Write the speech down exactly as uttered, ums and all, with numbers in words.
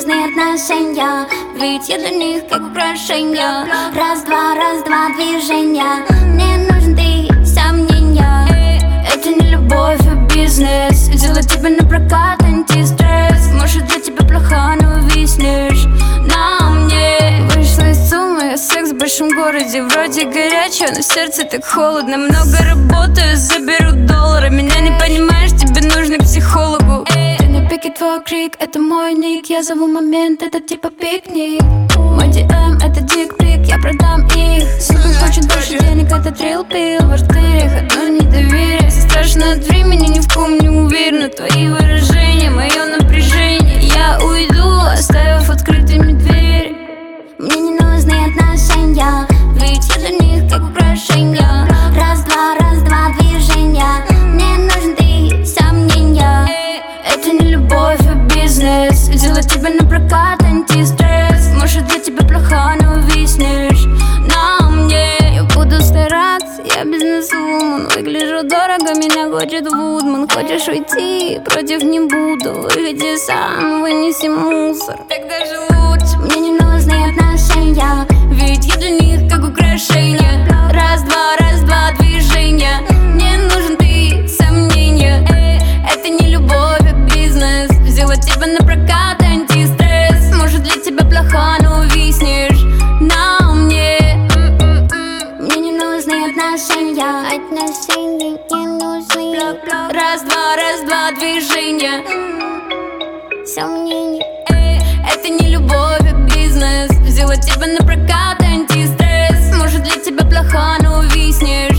нужны отношения, ведь я для них как украшение. Раз-два, раз-два движения. Мне нужен ты, сомнения. Это не любовь, а бизнес. Взяла тебя на прокат, антистресс. Может, для тебя плохо, но увиснешь на мне. Вышла из суммы, секс в большом городе. Вроде горячего, но сердце так холодно. Много работаю, заберу доллары. Меня не понимаешь, тебе нужно к психологу. Ты на пике, твой крик, это мой ник. Я зову момент, это типа пикник. Мой ди эм, это дик-пик, я продам их. Сука хочет больше денег, это трилл-пил. В артериях одно недоверие. Страшно от времени, ни в ком не уверена. Твои выражения, мое напряжение. Я уйду, оставив открытыми двери. Мне не нужны отношения, ведь я для них как украшение. Раз-два, раз-два движения. Мне нужен ты, сомнения. Это не любовь, а бизнес. Взяла тебя на прокат, антистресс. Может, для тебя плохо, но увиснешь на мне. Я буду стараться, я бизнес-вумен. Выгляжу дорого, меня хочет Вудман. Хочешь уйти, против не буду. Выходи сам, вынеси мусор. Так даже лучше. Мне не нужны отношения, ведь я для них как украшение. Раз-два, раз-два движения. Мне нужен ты, сомнения. Это не любовь, а бизнес. Взяла тебя на прокат, антистресс. Может, для тебя плохо, но увиснешь на мне. Мне не нужны отношения. Отношения не нужны. Раз-два, раз-два движения. Сомнения. Это не любовь, а бизнес. Взяла тебя на прокат, антистресс. Может, для тебя плохо, но увиснешь